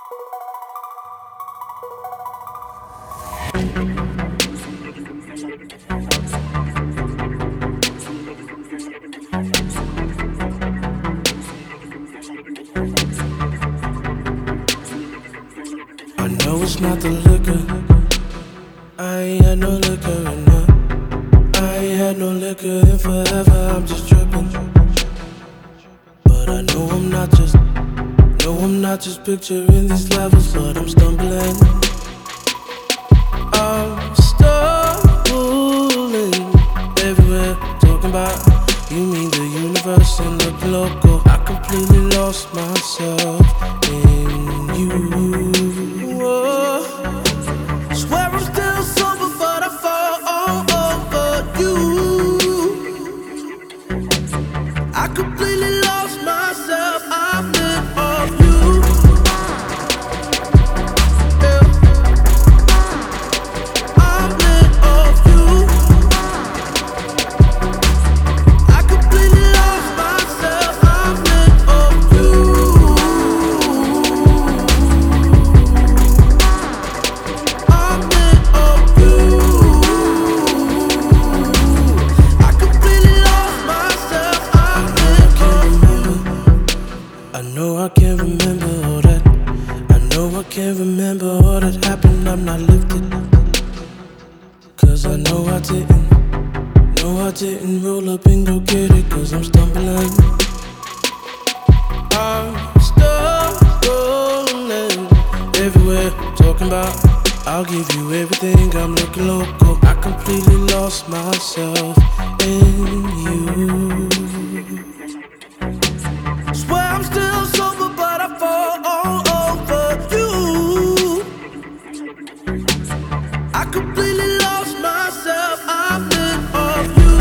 I know it's not the liquor. I ain't had no liquor enough. I ain't had no liquor in forever. I'm just tripping. But I know I'm not just picturing these levels, but I'm stumbling. I'm stumbling everywhere, talking about you mean the universe and the local. I completely lost myself in you. Whoa. Swear I'm still sober, but I fall all over you. I completely lost myself. I've been off you. Yeah. I've been off you. I completely lost myself. I've been off you. I've been off you. I completely lost myself. I've been off you. I know I can't remember all that. I know I can't remember all that happened. I'm not lifted. Cause I know I didn't roll up and go get it. Cause I'm stumbling. I'm stumbling everywhere, talking about I'll give you everything. I'm looking local. I completely lost myself in you. Swear I'm still sober, but I fall all over you. I completely lost myself. I've been off you.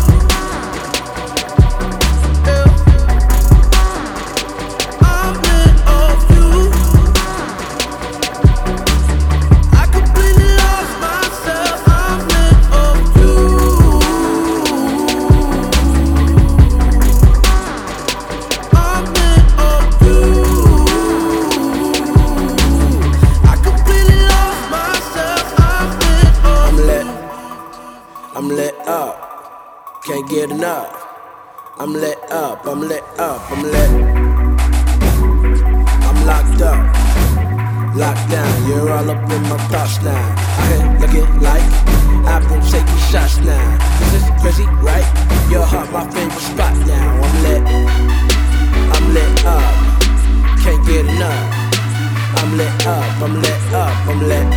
Yeah. I've been off you. I completely lost myself. I've been off you. I've been off you. I completely lost myself. I've been off you. I'm lit up, can't get enough. I'm lit up, I'm lit up, I'm lit. I'm locked up, locked down. You're all up in my thoughts now. I can look it like I've been taking shots now. This is crazy, right? Your heart, my favorite spot now. I'm lit up, can't get enough. I'm lit up, I'm lit up, I'm lit.